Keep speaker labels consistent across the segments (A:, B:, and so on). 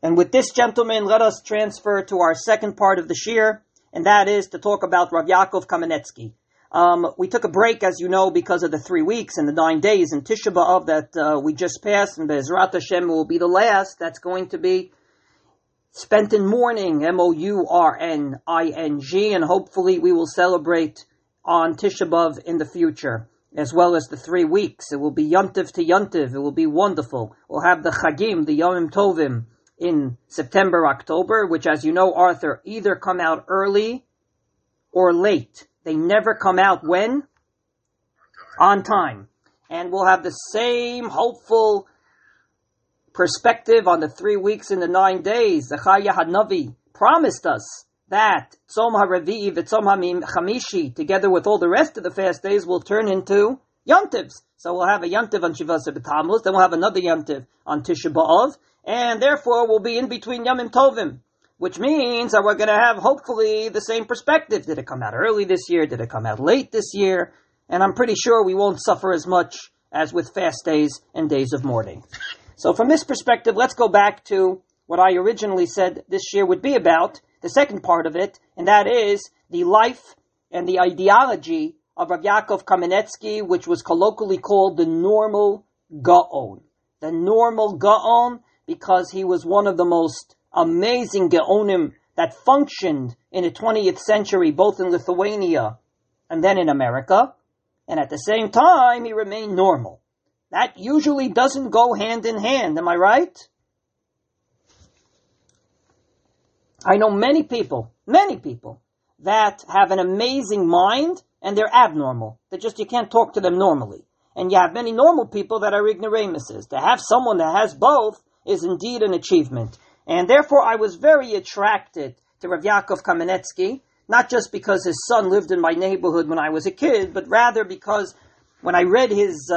A: And with this, gentlemen, let us transfer to our second part of the shir, and that is to talk about Rav Yaakov Kamenetsky. We took a break, as you know, because of the 3 weeks and the 9 days in Tisha B'Av that we just passed, and Be'ezrat Hashem will be the last. That's going to be spent in mourning, Mourning, and hopefully we will celebrate on Tisha B'Av in the future, as well as the 3 weeks. It will be Yontiv to Yontiv. It will be wonderful. We'll have the Chagim, the Yomim Tovim, in September, October, which, as you know, Arthur, either come out early or late. They never come out when? On time. And we'll have the same hopeful perspective on the 3 weeks and the 9 days. Zechariah Hanavi promised us that Tzom HaRevi'i v'Tzom HaChamishi, together with all the rest of the fast days, will turn into Yontivs. So we'll have a Yontiv on Shivas B'Tammuz, then we'll have another Yontiv on Tisha B'Av, and therefore we'll be in between Yomim Tovim, which means that we're going to have hopefully the same perspective. Did it come out early this year? Did it come out late this year? And I'm pretty sure we won't suffer as much as with fast days and days of mourning. So from this perspective, let's go back to what I originally said this year would be about, the second part of it, and that is the life and the ideology of Rav Yaakov Kamenetsky, which was colloquially called the normal Gaon. The normal Gaon, because he was one of the most amazing Gaonim that functioned in the 20th century, both in Lithuania and then in America. And at the same time, he remained normal. That usually doesn't go hand in hand, am I right? I know many people that have an amazing mind and they're abnormal. You can't talk to them normally. And you have many normal people that are ignoramuses. To have someone that has both is indeed an achievement. And therefore I was very attracted to Rav Yaakov Kamenetsky, not just because his son lived in my neighborhood when I was a kid, but rather because when I read his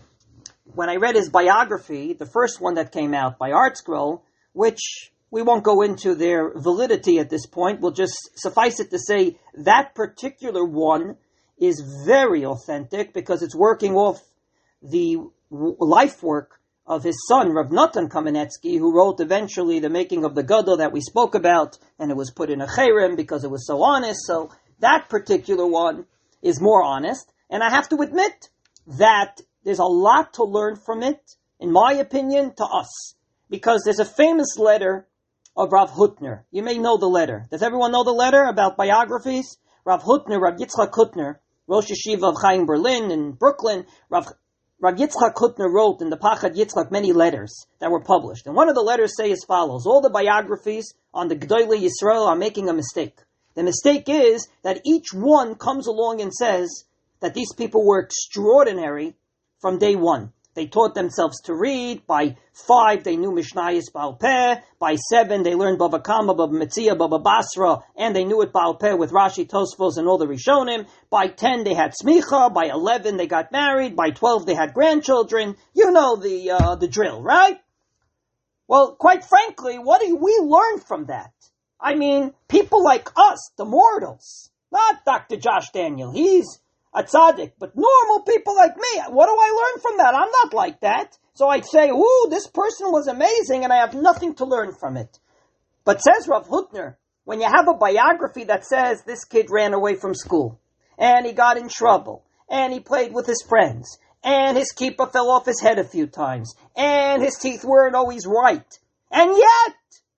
A: biography, the first one that came out by ArtScroll, which we won't go into their validity at this point, we'll just suffice it to say that particular one is very authentic because it's working off the life work of his son, Rav Natan Kamenetsky, who wrote eventually the making of the Gadol that we spoke about, and it was put in a cherem because it was so honest. So that particular one is more honest, and I have to admit that there's a lot to learn from it, in my opinion, to us, because there's a famous letter of Rav Hutner. You may know the letter. Does everyone know the letter about biographies? Rav Hutner, Rav Yitzchak Hutner, Rosh Yeshiva of Chaim Berlin in Brooklyn, Rav Yitzchak Hutner wrote in the Pachad Yitzchak many letters that were published. And one of the letters say as follows: all the biographies on the G'dolei Yisrael are making a mistake. The mistake is that each one comes along and says that these people were extraordinary from day one. They taught themselves to read. By 5, they knew Mishnayos Baal Peh. By 7, they learned Bava Kama, Bava Metzia, Bava Basra, and they knew it Baal Peh with Rashi, Tosfos, and all the Rishonim. By 10, they had Smicha. By 11, they got married. By 12, they had grandchildren. You know the drill, right? Well, quite frankly, what do we learn from that? I mean, people like us, the mortals, not Dr. Josh Daniel. He's a tzaddik, but normal people like me, what do I learn from that? I'm not like that. So I'd say, ooh, this person was amazing, and I have nothing to learn from it. But says Rav Hutner, when you have a biography that says this kid ran away from school, and he got in trouble, and he played with his friends, and his kippah fell off his head a few times, and his teeth weren't always right, and yet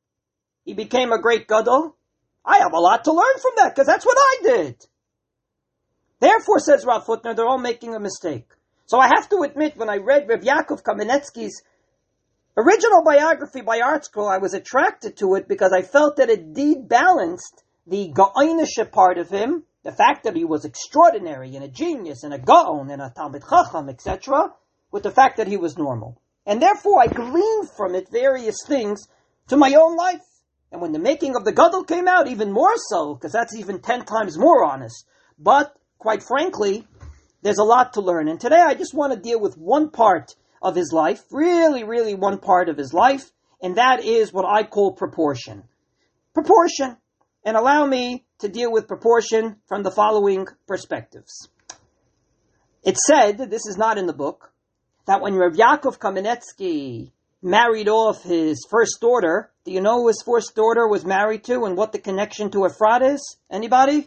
A: he became a great gadol, I have a lot to learn from that, because that's what I did. Therefore, says Rav Hutner, they're all making a mistake. So I have to admit, when I read Rav Yaakov Kamenetsky's original biography by ArtScroll, I was attracted to it because I felt that it indeed balanced the Gaonisha part of him, the fact that he was extraordinary and a genius and a Gaon and a Talmid Chacham, etc., with the fact that he was normal. And therefore, I gleaned from it various things to my own life. And when the making of the Gadol came out, even more so, because that's even 10 times more honest. But quite frankly, there's a lot to learn. And today I just want to deal with one part of his life, really one part of his life, and that is what I call proportion. Proportion. And allow me to deal with proportion from the following perspectives. It said, this is not in the book, that when Rav Yaakov Kamenetsky married off his first daughter. Do you know who his first daughter was married to and what the connection to Efrat is? Anybody?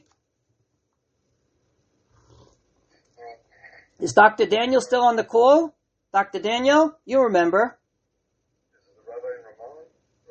A: Is Dr. Daniel still on the call? Dr. Daniel, you remember.
B: This is the Rabbi in Ramallah?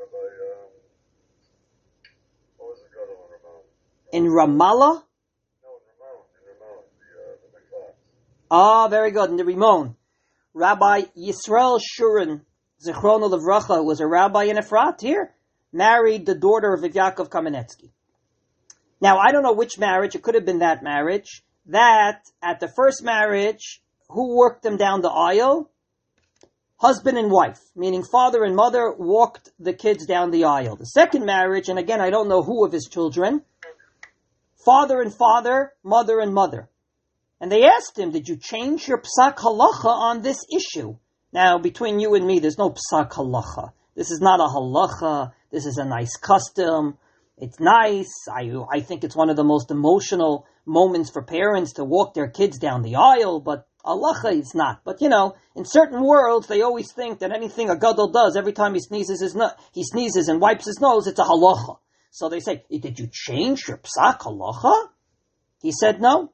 B: What was the girl in Ramallah?
A: In Ramallah?
B: No, in Ramallah, the Miklat.
A: Ah, very good, in the Rimon. Rabbi Yisrael Shurin, Zichrono Levracha, was a rabbi in Efrat here, married the daughter of Yaakov Kamenetsky. Now, I don't know which marriage, it could have been that marriage, that at the first marriage, who worked them down the aisle? Husband and wife, meaning father and mother walked the kids down the aisle. The second marriage, and again, I don't know who of his children, father and father, mother and mother. And they asked him, did you change your psak halacha on this issue? Now, between you and me, there's no psak halacha. This is not a halacha. This is a nice custom. It's nice. I think it's one of the most emotional moments for parents to walk their kids down the aisle, but halacha is not. But in certain worlds, they always think that anything a gadol does, every time he sneezes and wipes his nose, it's a halacha. So they say, did you change your psak halacha? He said no.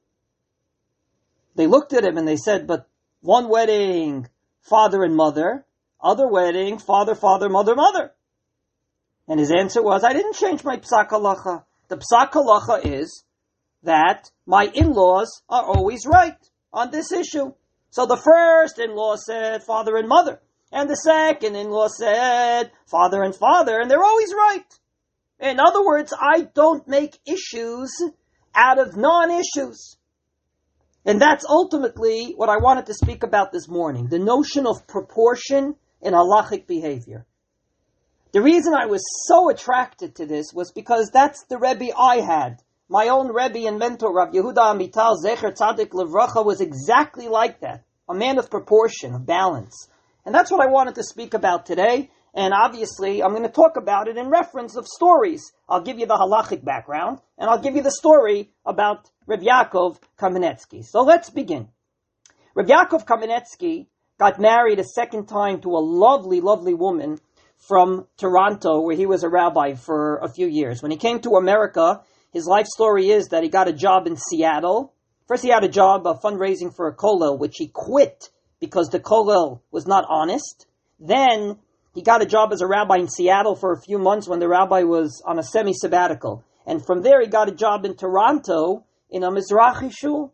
A: They looked at him and they said, but one wedding, father and mother, other wedding, father, mother, mother. And his answer was, I didn't change my psak halacha. The psak halacha is that my in-laws are always right on this issue. So the first in-law said father and mother, and the second in-law said father, and they're always right. In other words, I don't make issues out of non-issues. And that's ultimately what I wanted to speak about this morning, the notion of proportion in halachic behavior. The reason I was so attracted to this was because that's the Rebbe I had. My own Rebbe and mentor, Rav Yehuda Amital, Zecher Tzadik Levracha, was exactly like that. A man of proportion, of balance. And that's what I wanted to speak about today. And obviously, I'm going to talk about it in reference of stories. I'll give you the halachic background, and I'll give you the story about Rav Yaakov Kamenetsky. So let's begin. Rav Yaakov Kamenetsky got married a second time to a lovely, lovely woman from Toronto, where he was a rabbi for a few years. When he came to America, his life story is that he got a job in Seattle. First he had a job of fundraising for a kollel, which he quit because the kollel was not honest. Then he got a job as a rabbi in Seattle for a few months when the rabbi was on a semi-sabbatical. And from there he got a job in Toronto in a Mizrahi shul.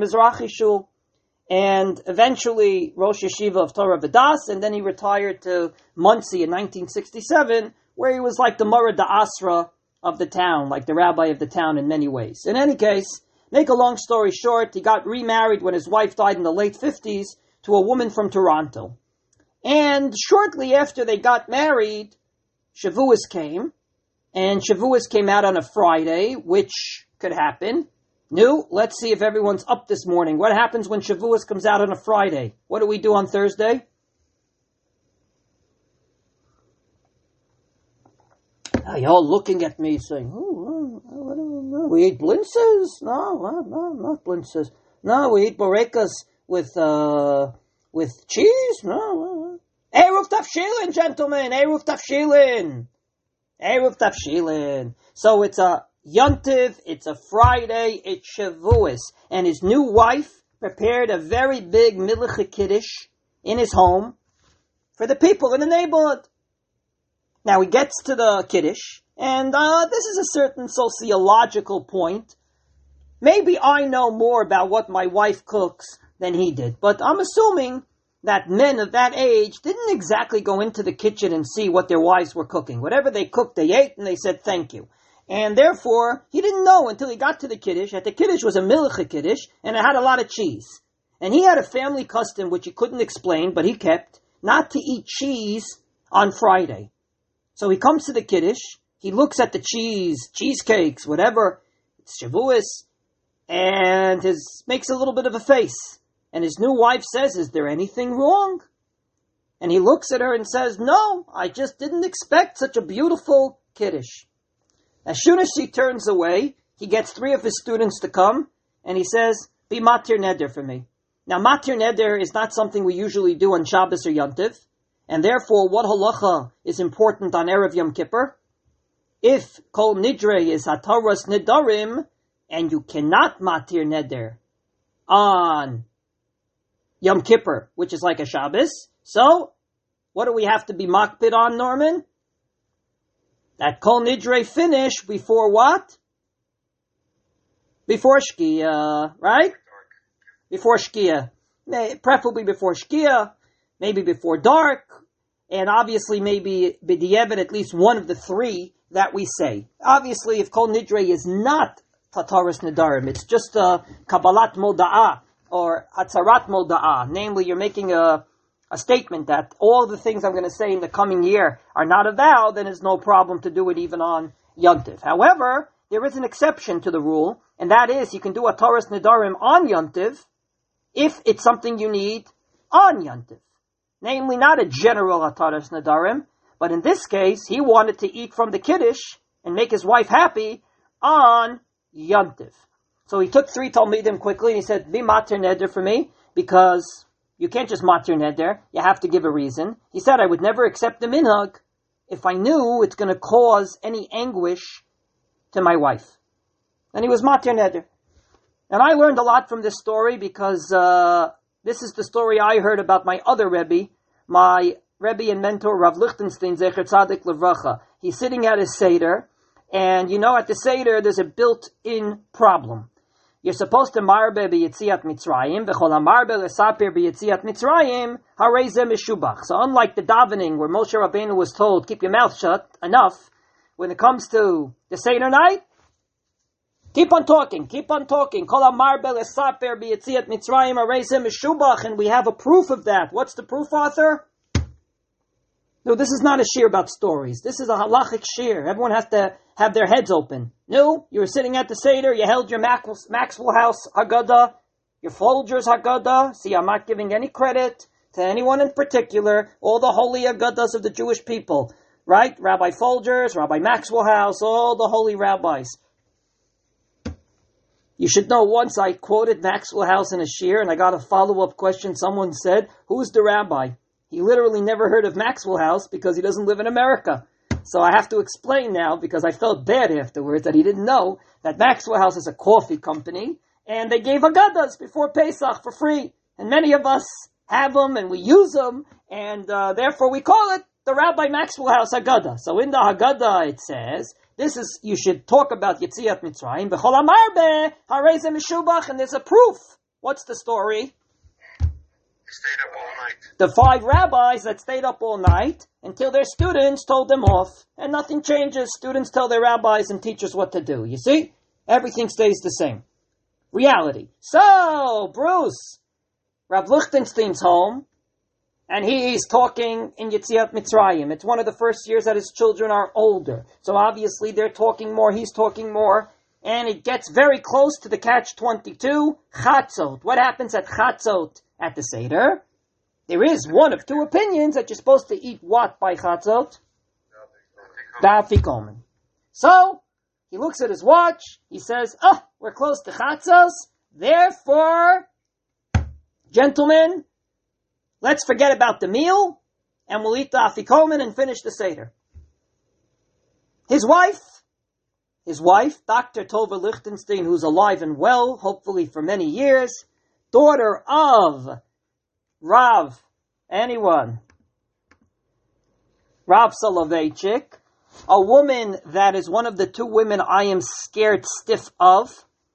A: And eventually Rosh Yeshiva of Torah V'das, and then he retired to Monsey in 1967, where he was like the Murad Asra of the town, like the rabbi of the town in many ways. In any case, make a long story short, he got remarried when his wife died in the late 50s to a woman from Toronto. And shortly after they got married, Shavuos came, and Shavuos came out on a Friday, which could happen. Let's see if everyone's up this morning. What happens when Shavuos comes out on a Friday? What do we do on Thursday? You're all looking at me saying, we eat blintzes? No, not blintzes. No, we eat borekas with cheese? No. Eruv Tafshilin, gentlemen! Eruv Tafshilin. So it's a Yontiv, it's a Friday, it's Shavuos. And his new wife prepared a very big Milcha Kiddush in his home for the people in the neighborhood. Now he gets to the Kiddush, and this is a certain sociological point. Maybe I know more about what my wife cooks than he did, but I'm assuming that men of that age didn't exactly go into the kitchen and see what their wives were cooking. Whatever they cooked, they ate, and they said thank you. And therefore, he didn't know until he got to the Kiddush, that the Kiddush was a Milcha Kiddush, and it had a lot of cheese. And he had a family custom, which he couldn't explain, but he kept, not to eat cheese on Friday. So he comes to the Kiddush, he looks at the cheesecakes, whatever, it's Shavuos, and makes a little bit of a face. And his new wife says, is there anything wrong? And he looks at her and says, no, I just didn't expect such a beautiful Kiddush. As soon as she turns away, he gets 3 of his students to come, and he says, be matir neder for me. Now, matir neder is not something we usually do on Shabbos or Yontiv. And therefore, what halacha is important on Erev Yom Kippur? If kol nidre is hataras nedarim, and you cannot matir neder on Yom Kippur, which is like a Shabbos, so what do we have to be makpid on, Norman? That kol nidre finish before what? Before Shkia, right? Before Shkia. Preferably before Shkia, maybe before dark, and obviously maybe b'di'evet, at least one of the three that we say. Obviously, if kol nidre is not tataris nedarim, it's just a kabbalat moda'ah, or hatzarat moda'ah, namely you're making a statement that all the things I'm going to say in the coming year are not a vow, then it's no problem to do it even on Yontif. However, there is an exception to the rule, and that is you can do a Taras Nedarim on Yontif if it's something you need on Yontif. Namely, not a general Taras Nedarim, but in this case, he wanted to eat from the Kiddush and make his wife happy on Yontif. So he took 3 Talmidim quickly and he said, be matir neder for me, because you can't just matir neder, you have to give a reason. He said, I would never accept the minhag if I knew it's going to cause any anguish to my wife. And he was matir neder. And I learned a lot from this story because this is the story I heard about my other Rebbe, my Rebbe and mentor Rav Lichtenstein, Zecher Tzadik Levracha. He's sitting at his Seder, and you know at the Seder there's a built-in problem. You're supposed to marbe b'yetziat Mitzrayim, v'chol hamarbe l'saper b'yetziat Mitzrayim, harei ze meshubach. So unlike the davening where Moshe Rabbeinu was told, keep your mouth shut, enough, when it comes to the Seder night, keep on talking. Kol hamarbe l'saper b'yetziat Mitzrayim, harei ze meshubach, and we have a proof of that. What's the proof, Arthur? No, this is not a shir about stories. This is a halachic shir. Everyone has to have their heads open. No, you were sitting at the Seder, you held your Maxwell House Haggadah, your Folgers Haggadah. See, I'm not giving any credit to anyone in particular. All the holy Haggadahs of the Jewish people. Right? Rabbi Folgers, Rabbi Maxwell House, all the holy rabbis. You should know once I quoted Maxwell House in a shir, and I got a follow-up question. Someone said, who's the rabbi? He literally never heard of Maxwell House because he doesn't live in America. So I have to explain now, because I felt bad afterwards that he didn't know that Maxwell House is a coffee company, and they gave Haggadahs before Pesach for free. And many of us have them, and we use them, and therefore we call it the Rabbi Maxwell House Haggadah. So in the Haggadah it says, you should talk about Yetziat Mitzrayim, B'chol hamarbe harei ze meshubach, and there's a proof. What's the story?
B: Stayed up all night.
A: The 5 rabbis that stayed up all night until their students told them off. And nothing changes. Students tell their rabbis and teachers what to do. You see? Everything stays the same. Reality. So, Bruce, Rav Lichtenstein's home, and he's talking in Yetziat Mitzrayim. It's one of the first years that his children are older. So obviously they're talking more, he's talking more. And it gets very close to the catch-22, Chatzot. What happens at Chatzot? At the Seder, there is one of 2 opinions that you're supposed to eat what by Chatzot? The Afikomen. So, he looks at his watch, he says, we're close to Chatzos, therefore, gentlemen, let's forget about the meal, and we'll eat the Afikomen and finish the Seder. His wife, Dr. Tova Lichtenstein, who's alive and well, hopefully for many years, daughter of Rav Soloveitchik, a woman that is one of the 2 women I am scared stiff of.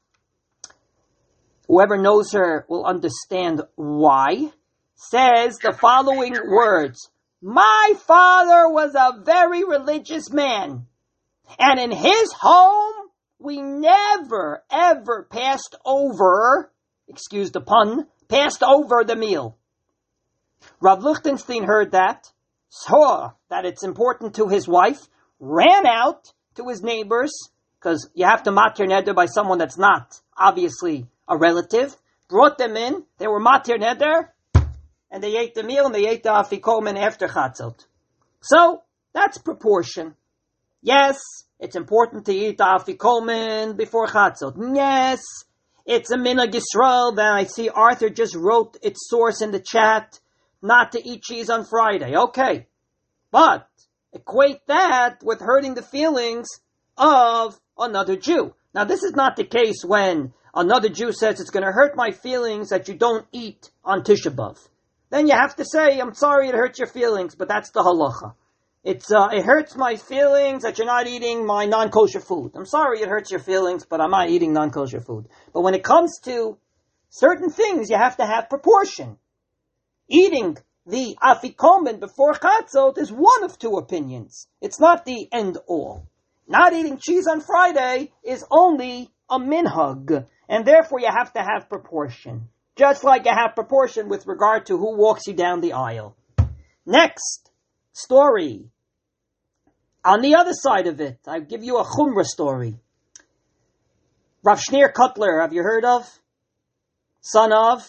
A: Whoever knows her will understand why. Says the following words: my father was a very religious man, and in his home we never ever passed over, excuse the pun, passed over the meal. Rav Lichtenstein heard that, saw that it's important to his wife, ran out to his neighbors, because you have to matir neder by someone that's not obviously a relative, brought them in, they were matir neder, and they ate the meal, and they ate the afikomen after Chatzot. So, that's proportion. Yes, it's important to eat the afikomen before Chatzot. Yes, it's a minhag Yisrael that I see Arthur just wrote its source in the chat. not to eat cheese on Friday. Okay. But equate that with hurting the feelings of another Jew. Now, this is not the case when another Jew says it's going to hurt my feelings that you don't eat on Tisha B'Av. Then you have to say, I'm sorry it hurts your feelings, but that's the halacha. It hurts my feelings that you're not eating my non-kosher food. I'm sorry it hurts your feelings, but I'm not eating non-kosher food. But when it comes to certain things, you have to have proportion. Eating the afikomen before chatzot is one of two opinions. It's not the end all. Not eating cheese on Friday is only a minhag, and therefore you have to have proportion. Just like you have proportion with regard to who walks you down the aisle. Next story. On the other side of it, I give you a Chumrah story. Rav Shneur Kotler, have you heard of? Son of?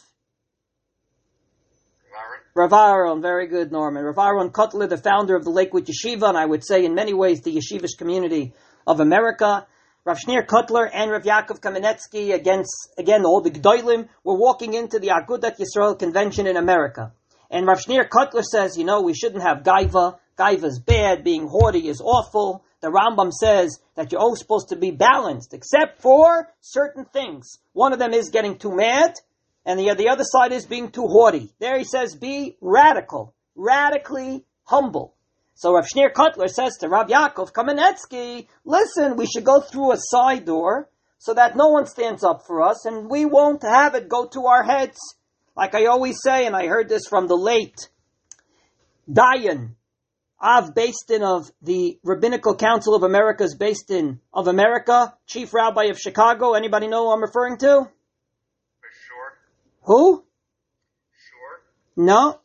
A: Rav Aaron, very good, Norman. Rav Aaron Kotler, the founder of the Lakewood Yeshiva, and I would say in many ways the yeshivish community of America. Rav Shneur Kotler and Rav Yaakov Kamenetsky, again, all the Gdolim, were walking into the Agudat Yisrael convention in America. And Rav Shneur Kotler says, we shouldn't have gaiva. Gaiva is bad. Being haughty is awful. The Rambam says that you're always supposed to be balanced, except for certain things. One of them is getting too mad, and the other side is being too haughty. There he says, be radical, radically humble. So Rav Shneur Kotler says to Rav Yaakov Kamenetsky, listen, we should go through a side door so that no one stands up for us, and we won't have it go to our heads. Like I always say, and I heard this from the late Dayan, Av Beis-Din of the Rabbinical Council of America's Beis-Din of America, Chief Rabbi of Chicago. Anybody know who I'm referring to?
B: For sure.
A: Who?
B: Sure.
A: No?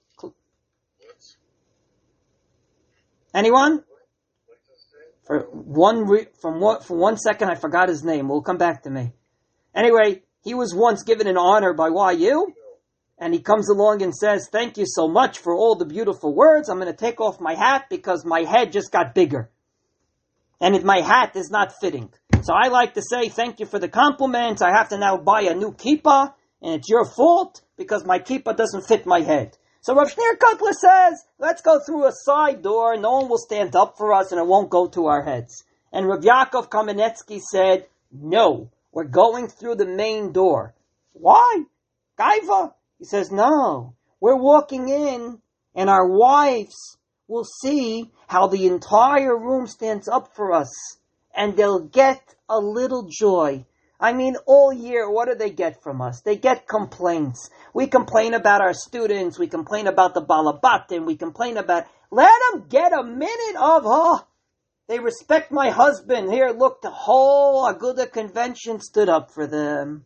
A: Anyone? For one second, I forgot his name. Will come back to me. Anyway, he was once given an honor by YU, and he comes along and says, thank you so much for all the beautiful words. I'm going to take off my hat because my head just got bigger. And my hat is not fitting. So I like to say, thank you for the compliments. I have to now buy a new kippah, and it's your fault because my kippah doesn't fit my head. So Rav Shneur Kotler says, let's go through a side door, no one will stand up for us, and it won't go to our heads. And Rav Yaakov Kamenetsky said, no, we're going through the main door. Why? Gaiva? He says, no, we're walking in, and our wives will see how the entire room stands up for us, and they'll get a little joy. I mean, all year, what do they get from us? They get complaints. We complain about our students. We complain about the balabatim. We complain about, let them get a minute of, they respect my husband. Here, look, the whole Aguda convention stood up for them.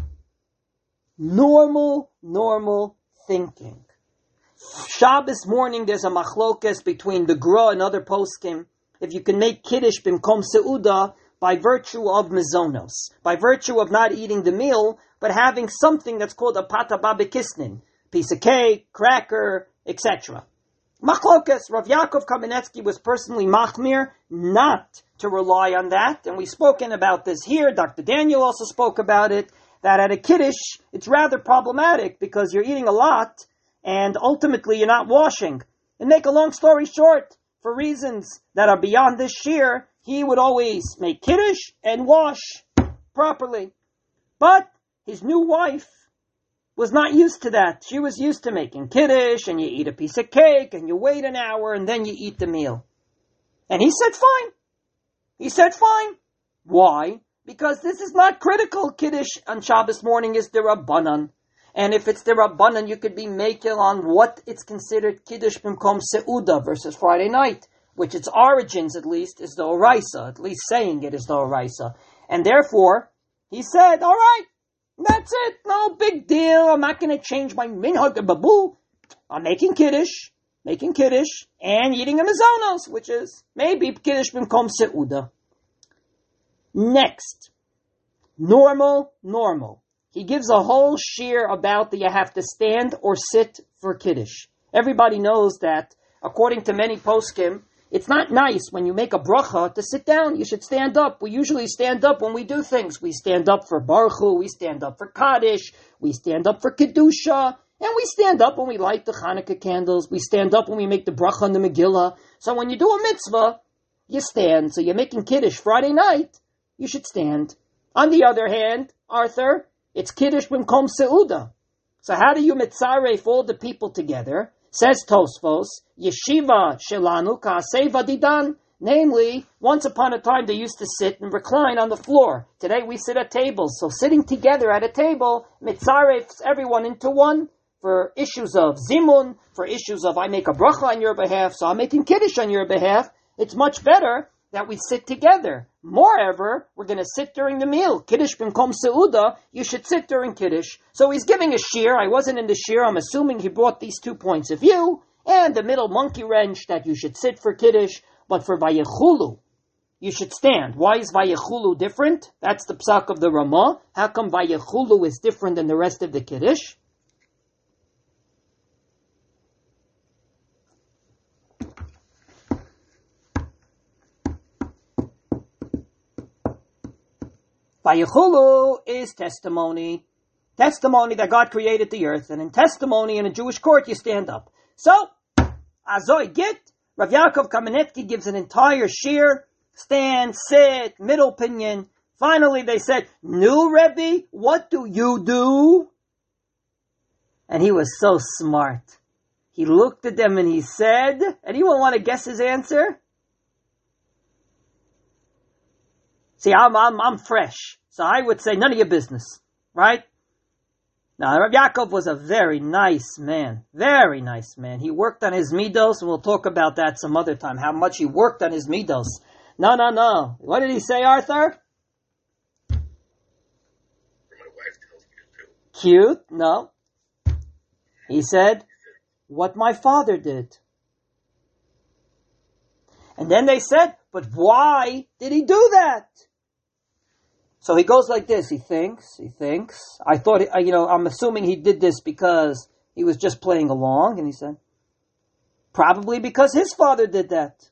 A: Normal thinking. Shabbos morning, there's a machlokas between the Gra and other poskim. If you can make kiddush bimkom seuda, by virtue of mizonos, by virtue of not eating the meal, but having something that's called a pata babikisnin, piece of cake, cracker, etc. Machlokas, Rav Yaakov Kamenetsky was personally machmir not to rely on that, and we've spoken about this here. Dr. Daniel also spoke about it, that at a kiddush, it's rather problematic because you're eating a lot, and ultimately you're not washing. And make a long story short, for reasons that are beyond this sheer, he would always make kiddush and wash properly. But his new wife was not used to that. She was used to making kiddush, and you eat a piece of cake, and you wait an hour, and then you eat the meal. And he said fine. He said fine. Why? Because this is not critical. Kiddush on Shabbos morning is the Rabbanan. And if it's the Rabbanan, you could be making on what it's considered Kiddush Bimkom Seuda versus Friday night, which its origins, at least, is the Oraisa. At least saying it is the Oraisa. And therefore, he said, all right, that's it. No big deal. I'm not going to change my minhag babu. I'm making kiddush, and eating a mizonos, which is maybe Kiddush Bimkom Seuda. Next, normal. He gives a whole shear about that you have to stand or sit for Kiddush. Everybody knows that, according to many poskim, it's not nice when you make a bracha to sit down. You should stand up. We usually stand up when we do things. We stand up for Baruch Hu, we stand up for Kaddish, we stand up for Kedusha, And we stand up when we light the Hanukkah candles. We stand up when we make the bracha on the Megillah. So when you do a mitzvah, you stand. So you're making Kiddush Friday night, you should stand. On the other hand, Arthur, it's Kiddush b'mkom Seuda. So how do you mitzaref all the people together? Says Tosfos, Yeshiva shelanu ka'asei vadidan. Namely, once upon a time they used to sit and recline on the floor. Today we sit at tables. So sitting together at a table mitzarefs everyone into one for issues of zimun, for issues of I make a bracha on your behalf, so I'm making Kiddush on your behalf. It's much better that we sit together. Moreover, we're going to sit during the meal. Kiddush b'mkom seuda, you should sit during Kiddush. So he's giving a shir. I wasn't in the shir. I'm assuming he brought these 2 points of view, and the middle monkey wrench that you should sit for Kiddush, but for Vayechulu, you should stand. Why is Vayechulu different? That's the psak of the Ramah. How come Vayechulu is different than the rest of the Kiddush? Vayechulu is testimony. Testimony that God created the earth. And in testimony in a Jewish court, you stand up. So, Azoy Git, Rav Yaakov Kamenetsky gives an entire shir. Stand, sit, middle opinion. Finally, they said, "Nu, Rebbe, what do you do?" And he was so smart. He looked at them and he said, anyone want to guess his answer? See, I'm fresh. So I would say none of your business. Right? Now, Rav Yaakov was a very nice man. Very nice man. He worked on his midos, and we'll talk about that some other time, how much he worked on his midos. No. What did he say, Arthur?
B: My wife tells me to do.
A: Cute? No. He said, what my father did. And then they said, but why did he do that? So he goes like this. He thinks. I thought, I'm assuming he did this because he was just playing along. And he said, probably because his father did that.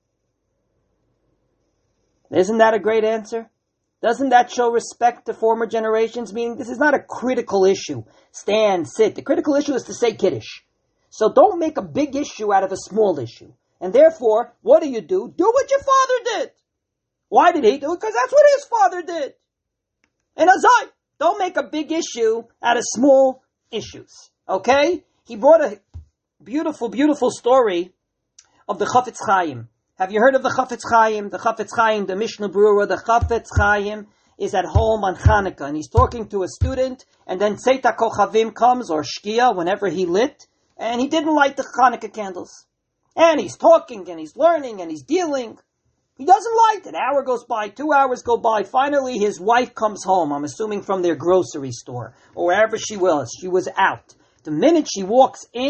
A: Isn't that a great answer? Doesn't that show respect to former generations? Meaning this is not a critical issue. Stand, sit. The critical issue is to say Kiddush. So don't make a big issue out of a small issue. And therefore, what do? Do what your father did. Why did he do it? Because that's what his father did. And Azai, don't make a big issue out of small issues. Okay? He brought a beautiful, beautiful story of the Chafetz Chaim. Have you heard of the Chafetz Chaim? The Chafetz Chaim, the Mishnah Berurah, the Chafetz Chaim is at home on Hanukkah, and he's talking to a student, and then Tzeit HaKochavim comes, or Shkia, whenever he lit, and he didn't light the Hanukkah candles. And he's talking, and he's learning, and he's dealing. He doesn't light it. An hour goes by, 2 hours go by. Finally, his wife comes home, I'm assuming from their grocery store, or wherever she was. She was out. The minute she walks in,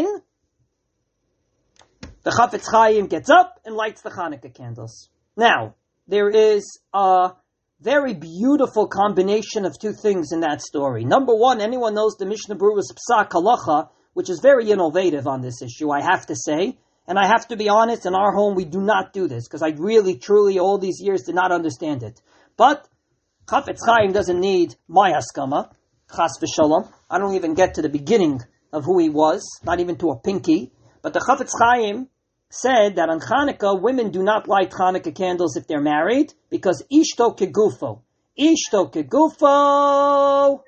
A: the Chafetz Chaim gets up and lights the Hanukkah candles. Now, there is a very beautiful combination of 2 things in that story. Number one, anyone knows the Mishnah Berurah's Psak Halacha, which is very innovative on this issue, I have to say. And I have to be honest, in our home we do not do this, because I really, truly, all these years did not understand it. But Chafetz Chaim doesn't need my haskama, chas v'shalom. I don't even get to the beginning of who he was, not even to a pinky. But the Chafetz Chaim said that on Hanukkah, women do not light Hanukkah candles if they're married, because ishto kegufo. Ishto kegufo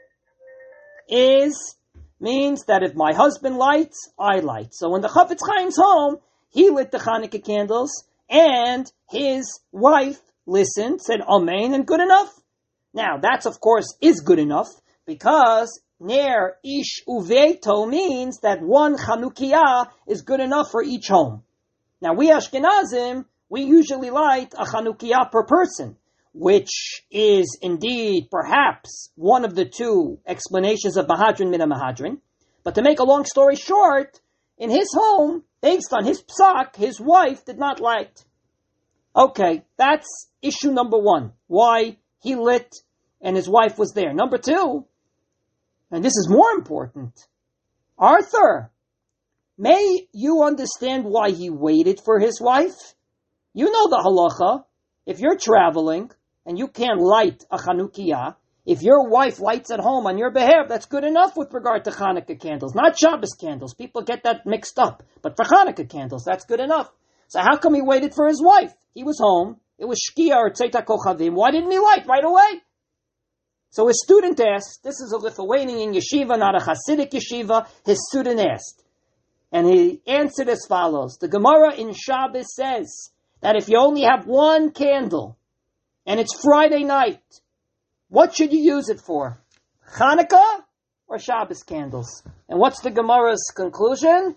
A: means that if my husband lights, I light. So when the Chafetz Chaim's home, he lit the Hanukkah candles, and his wife listened, said amen, and good enough. Now, that's of course is good enough, because ner ish uveito means that one Chanukiah is good enough for each home. Now, we Ashkenazim, we usually light a Chanukiah per person, which is indeed perhaps one of the 2 explanations of Mahadran Min Mahadran. But to make a long story short, in his home, based on his psak, his wife did not light. Okay, that's issue number 1. Why he lit and his wife was there. Number 2, and this is more important, Arthur, may you understand why he waited for his wife? You know the halacha. If you're traveling and you can't light a Chanukiah, If your wife lights at home on your behalf, that's good enough with regard to Hanukkah candles, not Shabbos candles. People get that mixed up. But for Hanukkah candles, that's good enough. So how come he waited for his wife? He was home. It was Shkia or Tzeit HaKochavim. Why didn't he light right away? So his student asked, this is a Lithuanian yeshiva, not a Hasidic yeshiva. His student asked, and he answered as follows. The Gemara in Shabbos says that if you only have one candle, and it's Friday night, what should you use it for? Hanukkah or Shabbos candles? And what's the Gemara's conclusion?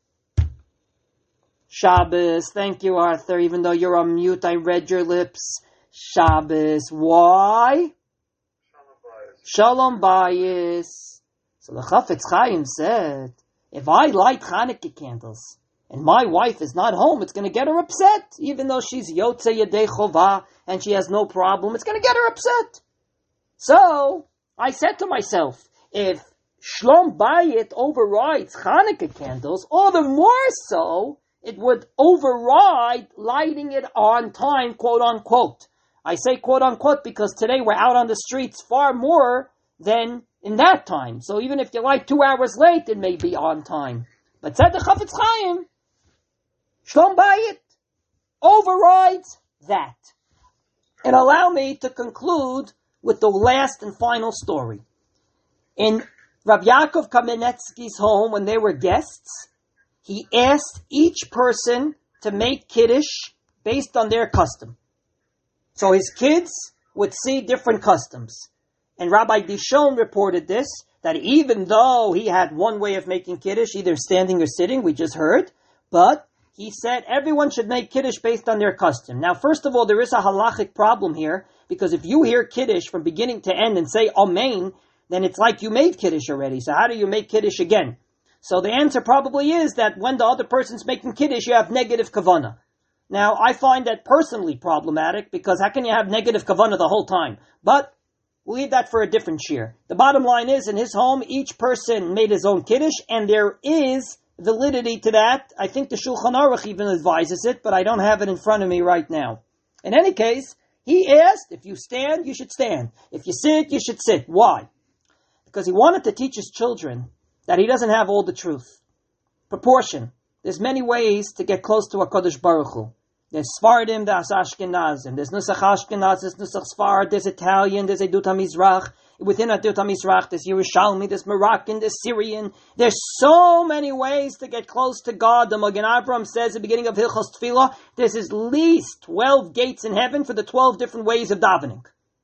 A: Shabbos. Thank you, Arthur. Even though you're on mute, I read your lips. Shabbos. Why? Shalom Bayis. So the Chafetz Chaim said, if I light Hanukkah candles and my wife is not home, it's going to get her upset. Even though she's Yotze Yedei Chovah and she has no problem, it's going to get her upset. So I said to myself, if Shlom Bayit overrides Hanukkah candles, all the more so, it would override lighting it on time, quote unquote. I say quote unquote because today we're out on the streets far more than in that time. So even if you light 2 hours late, it may be on time. But said the Chafetz Chaim, Shlom Bayit overrides that. And allow me to conclude with the last and final story. In Rav Yaakov Kamenetsky's home, when they were guests, he asked each person to make Kiddush based on their custom. So his kids would see different customs. And Rabbi Dishon reported this, that even though he had one way of making Kiddush, either standing or sitting, we just heard, but he said everyone should make Kiddush based on their custom. Now, first of all, there is a halachic problem here, because if you hear Kiddush from beginning to end and say Amen, then it's like you made Kiddush already. So how do you make Kiddush again? So the answer probably is that when the other person's making Kiddush, you have negative kavanah. Now, I find that personally problematic, because how can you have negative kavanah the whole time? But we'll leave that for a different shir. The bottom line is, in his home, each person made his own Kiddush, and there is validity to that. I think the Shulchan Aruch even advises it, but I don't have it in front of me right now. In any case, he asked, if you stand, you should stand. If you sit, you should sit. Why? Because he wanted to teach his children that he doesn't have all the truth. Proportion. There's many ways to get close to HaKadosh Baruch Hu. There's Sfardim, there's Ashkenazim. There's Nusach Ashkenaz, there's Nusach Sfard, there's Italian, there's Edut HaMizrach. Within Edut HaMizrach, there's Yerushalmi, there's Moroccan, there's Syrian. There's so many ways to get close to God. The Magen Avraham says at the beginning of Hilchos Tefillah, there's at least 12 gates in heaven for the 12 different ways of davening.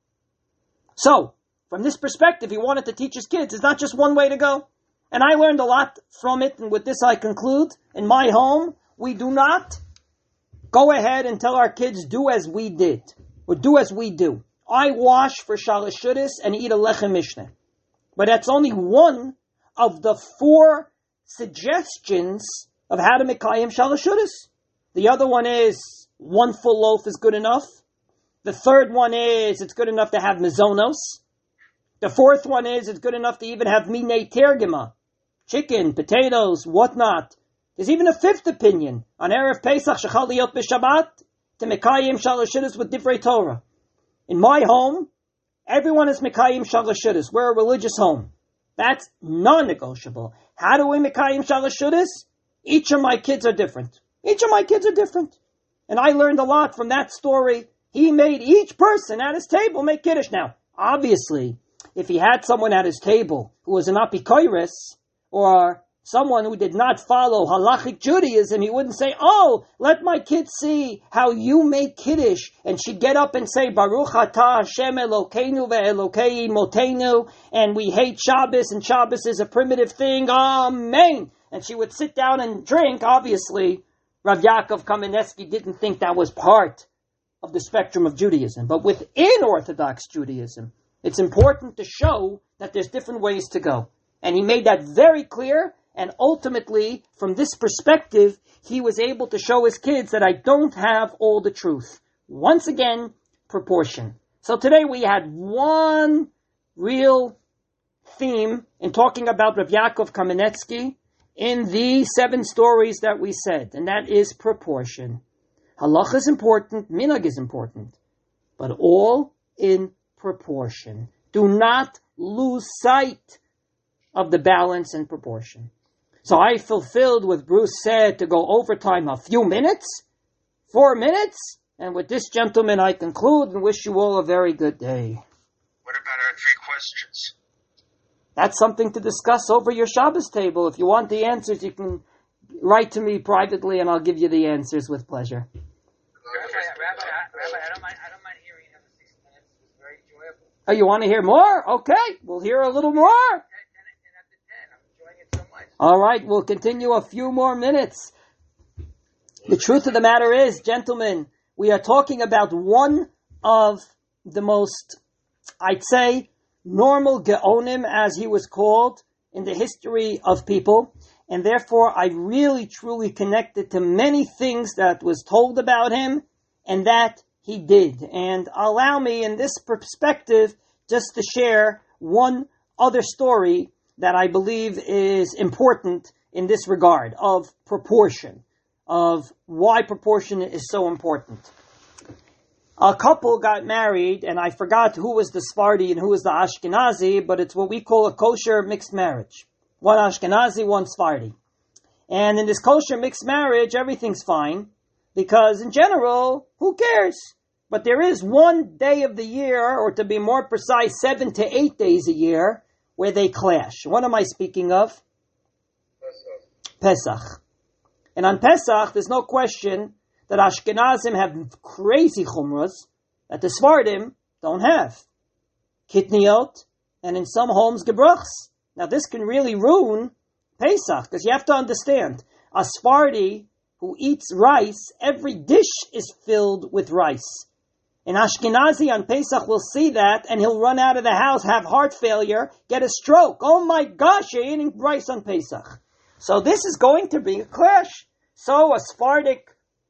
A: So, from this perspective, he wanted to teach his kids, it's not just one way to go. And I learned a lot from it, and with this I conclude. In my home, we do not go ahead and tell our kids, do as we did, or do as we do. I wash for Shalosh Shudas and eat a Lechem Mishneh. But that's only one of the 4 suggestions of how to Mekayim Shalosh Shudas. The other one is 1 full loaf is good enough. The third one is it's good enough to have Mizonos. The fourth one is it's good enough to even have Minei Tergema. Chicken, potatoes, whatnot. There's even a 5th opinion on Erev Pesach Shechal Liyot B'Shabbat to Mekayim Shalosh Shudas with Divrei Torah. In my home, everyone is Mekayim Shalosh Shudas. We're a religious home. That's non-negotiable. How do we Mekayim Shalosh Shudas? Each of my kids are different. Each of my kids are different. And I learned a lot from that story. He made each person at his table make Kiddush. Now, obviously, if he had someone at his table who was an apikoiris, or someone who did not follow halachic Judaism, he wouldn't say, oh, let my kids see how you make Kiddush. And she'd get up and say, Baruch atah Hashem Elokeinu ve'Elokei Motenu, and we hate Shabbos, and Shabbos is a primitive thing, amen. And she would sit down and drink. Obviously, Rav Yaakov Kamenetsky didn't think that was part of the spectrum of Judaism. But within Orthodox Judaism, it's important to show that there's different ways to go. And he made that very clear, and ultimately, from this perspective, he was able to show his kids that I don't have all the truth. Once again, proportion. So today we had one real theme in talking about Rav Yaakov Kamenetsky in the 7 stories that we said, and that is proportion. Halach is important, minhag is important, but all in proportion. Do not lose sight of the balance and proportion. So I fulfilled what Bruce said to go overtime a few minutes, 4 minutes, and with this, gentlemen, I conclude and wish you all a very good day.
B: What about our 3 questions?
A: That's something to discuss over your Shabbos table. If you want the answers, you can write to me privately and I'll give you the answers with pleasure.
C: Rabbi, I don't mind hearing you have 6 minutes. It was very enjoyable.
A: Oh, you want to hear more? Okay, we'll hear a little more.
C: 10 after 10. I'm enjoying it so much.
A: All right, we'll continue a few more minutes. The truth of the matter is, gentlemen, we are talking about one of the most, I'd say, normal Geonim, as he was called, in the history of people. And therefore, I really, truly connected to many things that was told about him and that he did. And allow me, in this perspective, just to share one other story that I believe is important in this regard, of proportion, of why proportion is so important. A couple got married, and I forgot who was the Sephardi and who was the Ashkenazi, but it's what we call a kosher mixed marriage. One Ashkenazi, one Sephardi. And in this kosher mixed marriage, everything's fine, because in general, who cares? But there is one day of the year, or to be more precise, 7 to 8 days a year, where they clash. What am I speaking of? Pesach. And on Pesach, there's no question that Ashkenazim have crazy chumras that the Sephardim don't have. Kitniot, and in some homes, gebruchs. Now this can really ruin Pesach, because you have to understand, a Sephardi who eats rice, every dish is filled with rice. An Ashkenazi on Pesach will see that, and he'll run out of the house, have heart failure, get a stroke. Oh my gosh, you're eating rice on Pesach. So this is going to be a clash. So a Sephardic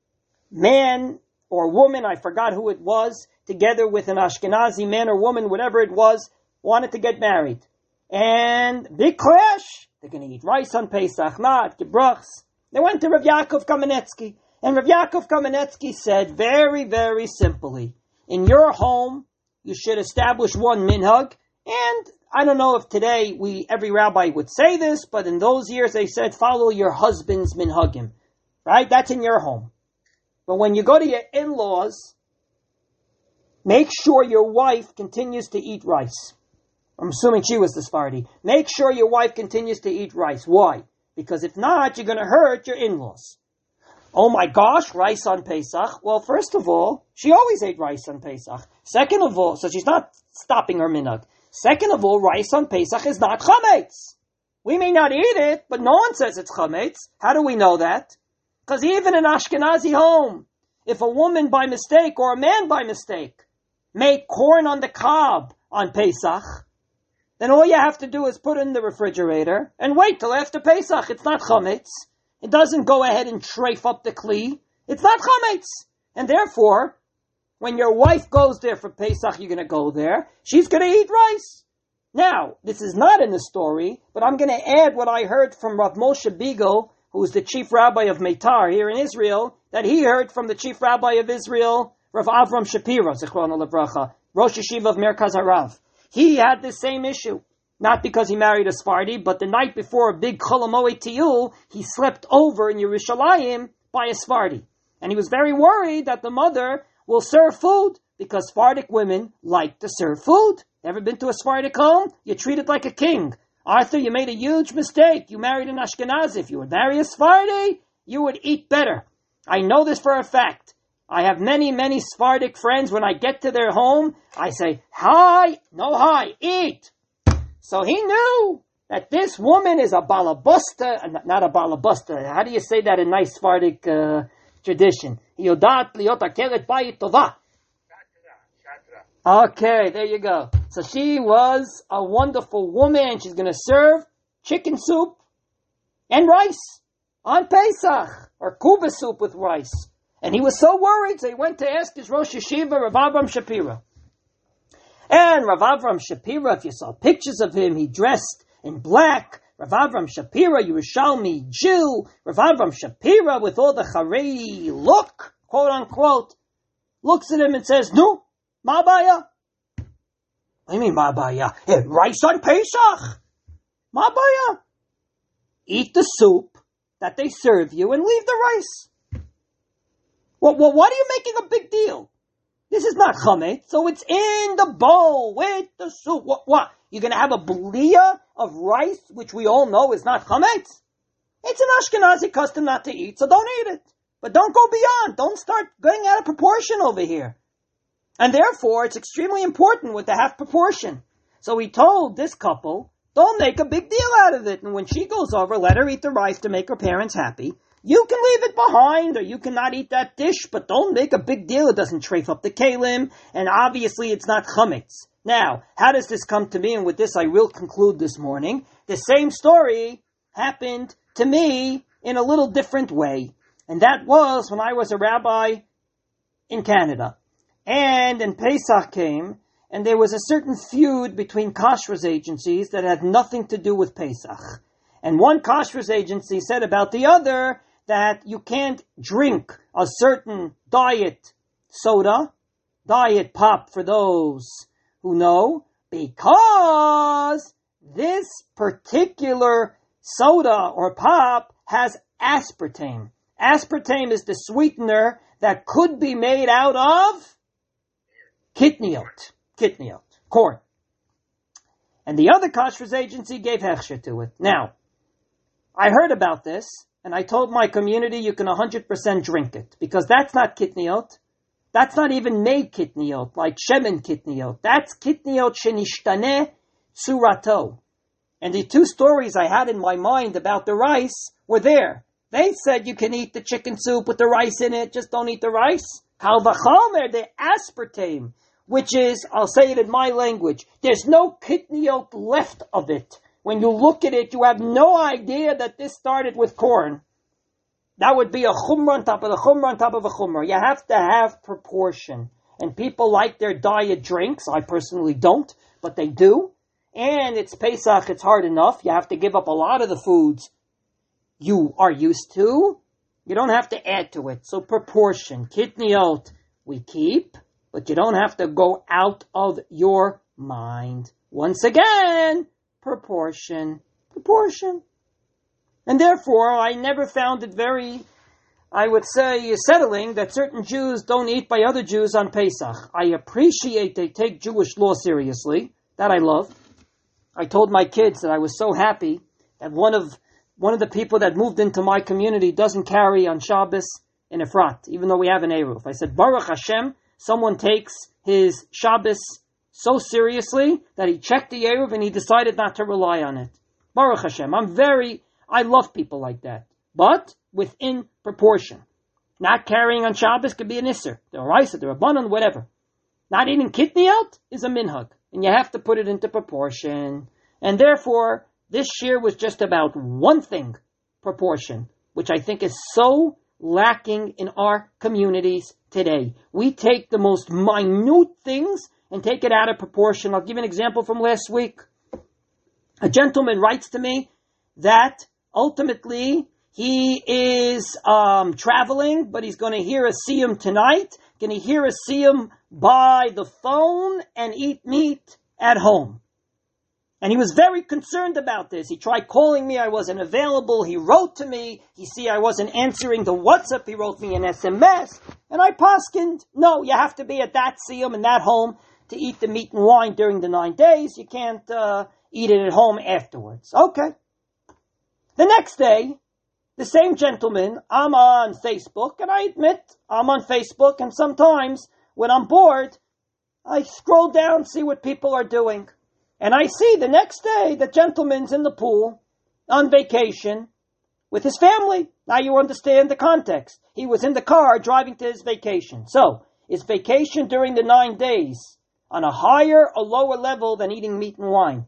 A: man or woman, I forgot who it was, together with an Ashkenazi man or woman, whatever it was, wanted to get married. And big clash. They're going to eat rice on Pesach, not gebruchs. They went to Rav Yaakov Kamenetsky. And Rav Yaakov Kamenetsky said very, very simply, in your home, you should establish one minhag. And I don't know if today every rabbi would say this, but in those years they said, follow your husband's minhagim. Right? That's in your home. But when you go to your in-laws, make sure your wife continues to eat rice. I'm assuming she was the Sephardi. Make sure your wife continues to eat rice. Why? Because if not, you're going to hurt your in-laws. Oh my gosh, rice on Pesach. Well, first of all, she always ate rice on Pesach. Second of all, so she's not stopping her minhag. Second of all, rice on Pesach is not chametz. We may not eat it, but no one says it's chametz. How do we know that? Because even in Ashkenazi home, if a woman by mistake or a man by mistake made corn on the cob on Pesach, then all you have to do is put it in the refrigerator and wait till after Pesach. It's not chametz. It doesn't go ahead and trafe up the kli. It's not chametz. And therefore, when your wife goes there for Pesach, you're going to go there. She's going to eat rice. Now, this is not in the story, but I'm going to add what I heard from Rav Moshe Beagle, who is the chief rabbi of Meitar here in Israel, that he heard from the chief rabbi of Israel, Rav Avram Shapiro, Zichrono Livracha, Rosh Yeshiva of Merkaz Harav. He had the same issue. Not because he married a Sephardi, but the night before a big Chol HaMoed Tiyul, he slept over in Yerushalayim by a Sephardi. And he was very worried that the mother will serve food, because Sephardic women like to serve food. Ever been to a Sephardic home? You're treated like a king. Arthur, you made a huge mistake. You married an Ashkenazi. If you would marry a Sephardi, you would eat better. I know this for a fact. I have many, many Sephardic friends. When I get to their home, I say, hi, no hi, eat. So he knew that this woman is a balabusta, not a balabusta. How do you say that in nice Sephardic tradition? Yodat liot akeret bayit tova. Okay, there you go. So she was a wonderful woman. She's going to serve chicken soup and rice on Pesach, or kuba soup with rice. And he was so worried, so he went to ask his Rosh Yeshiva, Rav Avram Shapiro. And Rav Avram Shapiro, if you saw pictures of him, he dressed in black. Rav Avram Shapiro, Yerushalmi Jew. Rav Avram Shapiro, with all the Haredi look, quote unquote, looks at him and says, "No, ma baya." I mean, ma baya, rice on Pesach. Ma baya. Eat the soup that they serve you and leave the rice. Well, why are you making a big deal? This is not chametz, so it's in the bowl with the soup. What? You're going to have a belia of rice, which we all know is not chametz? It's an Ashkenazi custom not to eat, so don't eat it. But don't go beyond. Don't start going out of proportion over here. And therefore, it's extremely important with the half proportion. So he told this couple, don't make a big deal out of it. And when she goes over, let her eat the rice to make her parents happy. You can leave it behind, or you cannot eat that dish, but don't make a big deal. It doesn't trafe up the kalim, and obviously it's not chametz. Now, how does this come to me? And with this I will conclude this morning. The same story happened to me in a little different way. And that was when I was a rabbi in Canada. And Pesach came, and there was a certain feud between kashrus agencies that had nothing to do with Pesach. And one kashrus agency said about the other that you can't drink a certain diet soda, diet pop for those who know, because this particular soda or pop has aspartame. Aspartame is the sweetener that could be made out of kitniot, corn. And the other kashrus agency gave hechsher to it. Now, I heard about this, and I told my community you can 100% drink it, because that's not kitniot. That's not even made kitniot, like shemen kitniot. That's kitniot shenishtane tsurato. And the two stories I had in my mind about the rice were there. They said you can eat the chicken soup with the rice in it, just don't eat the rice. Kal v'chomer, the aspartame, which is, I'll say it in my language, there's no kitniot left of it. When you look at it, you have no idea that this started with corn. That would be a chumrah on top of the chumrah on top of a chumrah. You have to have proportion. And people like their diet drinks. I personally don't, but they do. And it's Pesach, it's hard enough. You have to give up a lot of the foods you are used to. You don't have to add to it. So proportion. Kitniot we keep, but you don't have to go out of your mind. Once again, proportion. And therefore, I never found it very, I would say, settling that certain Jews don't eat by other Jews on Pesach. I appreciate they take Jewish law seriously. That I love. I told my kids that I was so happy that one of the people that moved into my community doesn't carry on Shabbos in Efrat, even though we have an Eruv. I said, Baruch Hashem, someone takes his Shabbos so seriously that he checked the Eruv and he decided not to rely on it. Baruch Hashem. I love people like that. But within proportion. Not carrying on Shabbos could be an Isser. The Oraisa, the Rabbanon, whatever. Not eating kitniot is a minhag. And you have to put it into proportion. And therefore, this year was just about one thing, proportion, which I think is so lacking in our communities today. We take the most minute things and take it out of proportion. I'll give you an example from last week. A gentleman writes to me that ultimately he is traveling, but he's going to hear a siyum tonight, going to hear a siyum by the phone and eat meat at home. And he was very concerned about this. He tried calling me. I wasn't available. He wrote to me. He see I wasn't answering the WhatsApp. He wrote me an SMS. And I paskined, no, you have to be at that siyum and that home to eat the meat and wine during the 9 days. You can't eat it at home afterwards. Okay. The next day, the same gentleman, I'm on Facebook, and I admit I'm on Facebook, and sometimes when I'm bored, I scroll down, see what people are doing. And I see the next day the gentleman's in the pool, on vacation, with his family. Now you understand the context. He was in the car driving to his vacation. So, is vacation during the 9 days on a higher or lower level than eating meat and wine?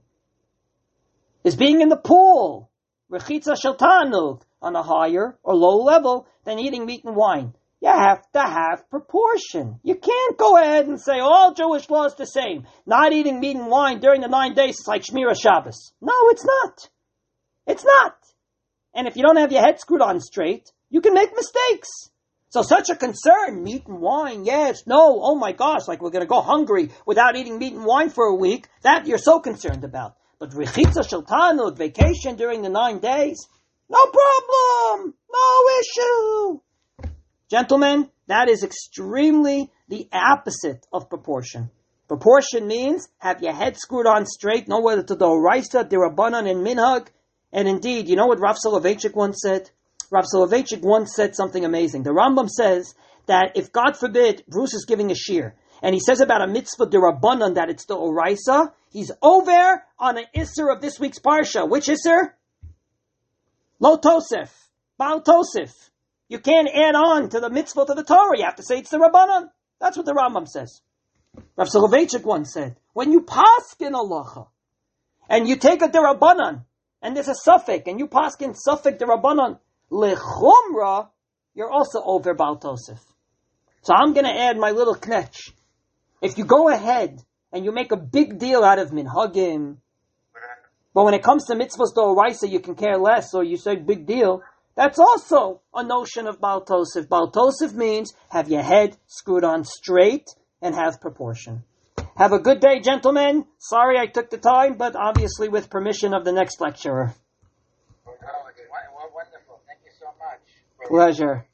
A: Is being in the pool, rechitza shel tanug, on a higher or low level than eating meat and wine? You have to have proportion. You can't go ahead and say all Jewish law is the same. Not eating meat and wine during the 9 days is like Shmira Shabbos. No, it's not. It's not. And if you don't have your head screwed on straight, you can make mistakes. So such a concern, meat and wine, yes, no, oh my gosh, like we're going to go hungry without eating meat and wine for a week, that you're so concerned about. But Rechitza Shel Tanut, vacation during the 9 days, no problem, no issue. Gentlemen, that is extremely the opposite of proportion. Proportion means have your head screwed on straight, know whether to the Oraisa, Dirabanan, and Minhag. And indeed, you know what Rav Soloveitchik once said? Rav Soloveitchik once said something amazing. The Rambam says that if, God forbid, Bruce is giving a shir, and he says about a mitzvah Dirabanan that it's the Oraisa, he's over on an Isser of this week's Parsha. Which Isser? Lo Tosef. Baal Tosef. You can't add on to the mitzvah to the Torah. You have to say it's the Rabbanan. That's what the Rambam says. Rav Soloveitchik once said, when you paskin halacha, and you take a Derabanan, and there's a suffix, and you paskin suffix Derabanan, lechumra, you're also over Baal Tosef. So I'm going to add my little knetch. If you go ahead, and you make a big deal out of minhagim, but when it comes to mitzvahs d'oraisa, you can care less, or you say big deal, that's also a notion of Baal Tosef. Baal Tosef means have your head screwed on straight, and have proportion. Have a good day, gentlemen. Sorry I took the time, but obviously with permission of the next lecturer.
C: Oh, it's wonderful. Thank you so much.
A: Pleasure.